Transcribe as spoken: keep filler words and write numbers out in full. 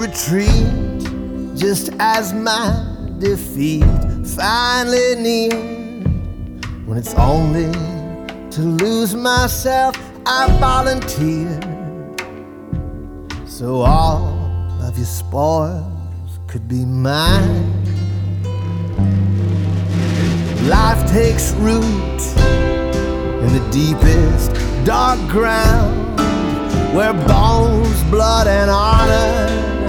Retreat just as my defeat finally neared. When it's only to lose myself, I volunteered. So all of your spoils could be mine. Life takes root in the deepest dark ground, where bones, blood, and honor